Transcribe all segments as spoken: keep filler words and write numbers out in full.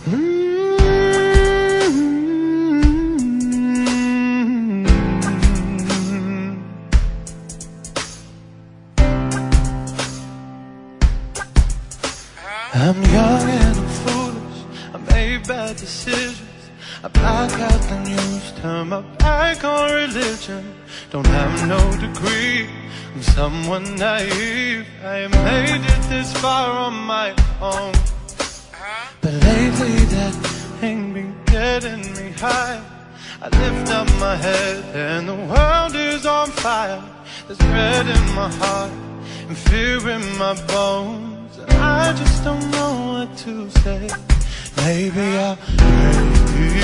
I'm young and I'm foolish, I made bad decisions. I black out the news, turn my back on religion. Don't have no degree, I'm someone naive. I ain't made it this far on my own, but lately that ain't been getting me high. I lift up my head and the world is on fire. There's dread in my heart and fear in my bones, and I just don't know what to say. Maybe I'll pray,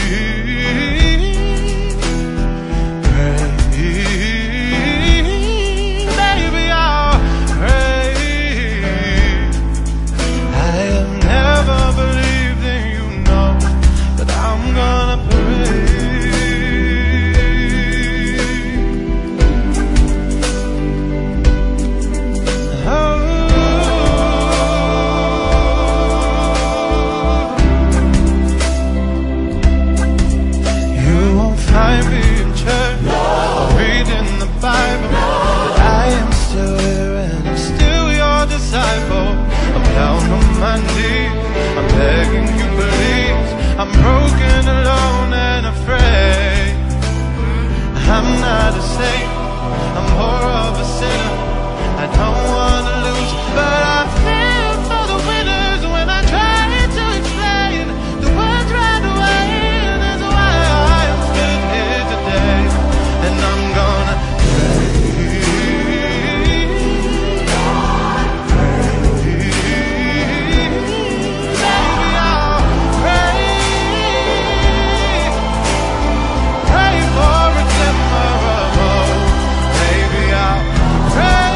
pray. Maybe I'll pray. I have never believed in you, no, but I'm gonna pray. Find me in church, no. Or reading the Bible, no. But I am still here and I'm still your disciple. I'm down on my knees, I'm begging you please. I'm broken, alone and afraid. I'm not a saint, I'm more of a sinner. I don't wanna lose, but I feel for the winners when I try to explain the words right away. And I'm gonna pray, pray. Maybe I'll pray, pray for a temporal. Maybe I'll pray,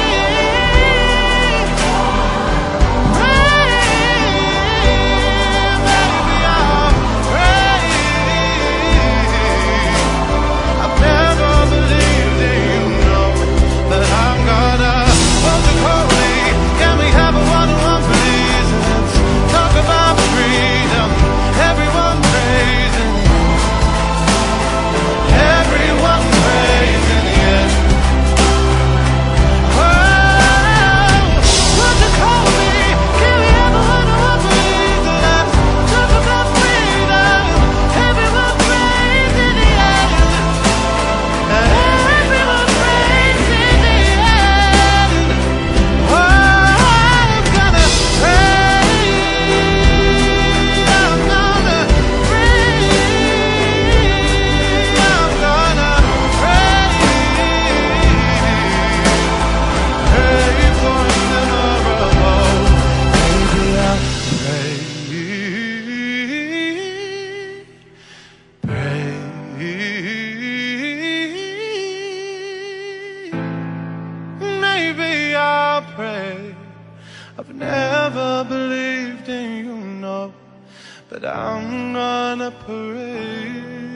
pray. Maybe I'll pray. I've never believed in you, no, but I'm gonna. Won't you call me? Can we have a one-on-one, please? Let's talk about freedom. Everyone praising, everyone praising, yeah. Oh, won't you call me? Can we have a one-on-one, please? Let's talk about freedom. Everyone praising, yeah. Everyone prays in the end. Oh, I'm gonna pray. I'm gonna pray. I'm gonna pray. Pray for tomorrow. Maybe I'll pray. Pray. Maybe I'll pray. I've never believed in you, no, but I'm gonna pray.